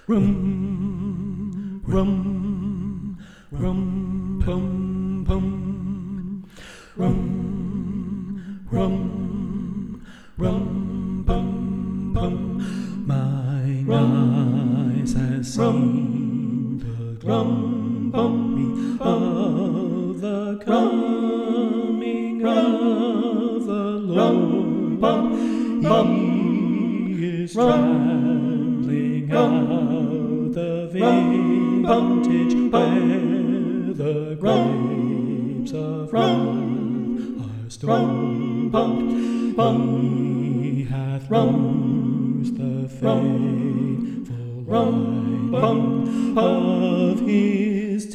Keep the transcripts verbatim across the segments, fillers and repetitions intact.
Rum, rum, rum, pum, pum. Rum, rum, rum, pum, pum. Mine eyes has seen the glory of the coming of the Lord. He is trampling out the vintage where the grapes of wrath are stored. He hath loosed the faithful wine of his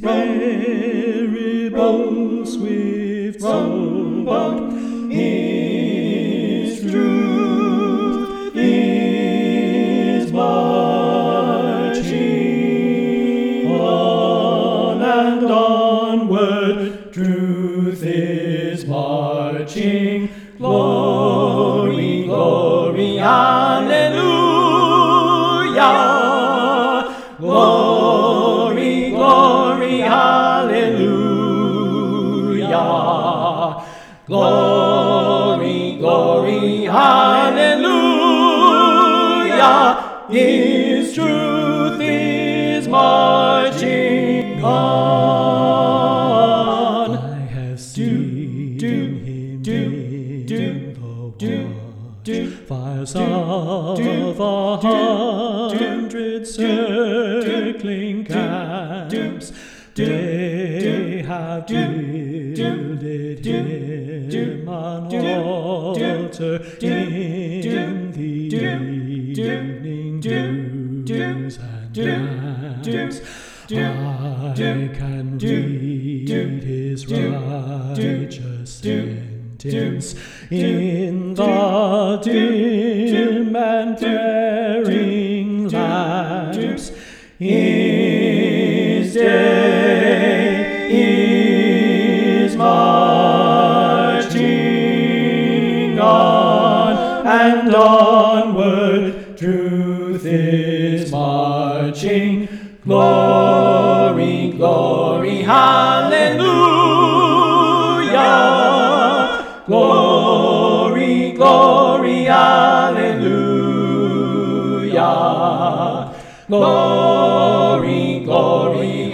terrible swift sword. His truth is marching on and onward. Truth is marching. Glory, glory, hallelujah. Glory, glory, hallelujah. Glory, glory, hallelujah. His truth is marching on. I have seen him in the fires of a hundred circling camps. They have builded him an altar in the evening dews and lamps. I can read his righteous sentence in the dim and flaring lamps. His day is marching on and onward. Truth is marching. Glory, glory, hallelujah. Glory, glory, hallelujah. Glory, glory,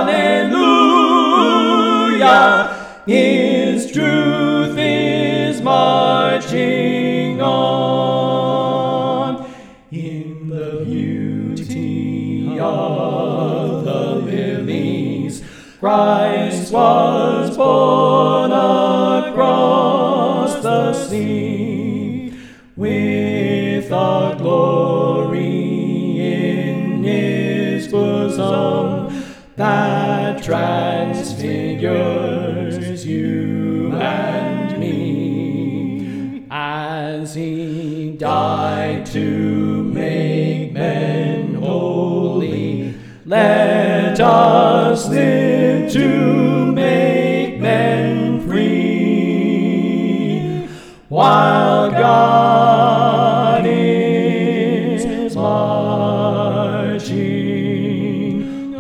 hallelujah. His truth is marching on. In the beauty of the lilies, Christ was born across the sea, with a glory in his bosom that transfigures you and me. As he died to make men holy, let us live to make men free, while God is marching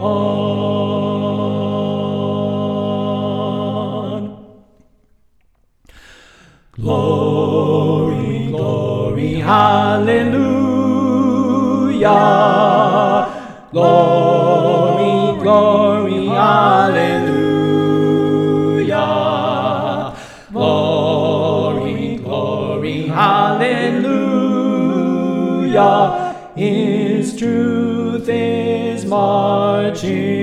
on. Glory, glory, hallelujah. Glory, glory, hallelujah. Glory, glory, hallelujah. His truth is marching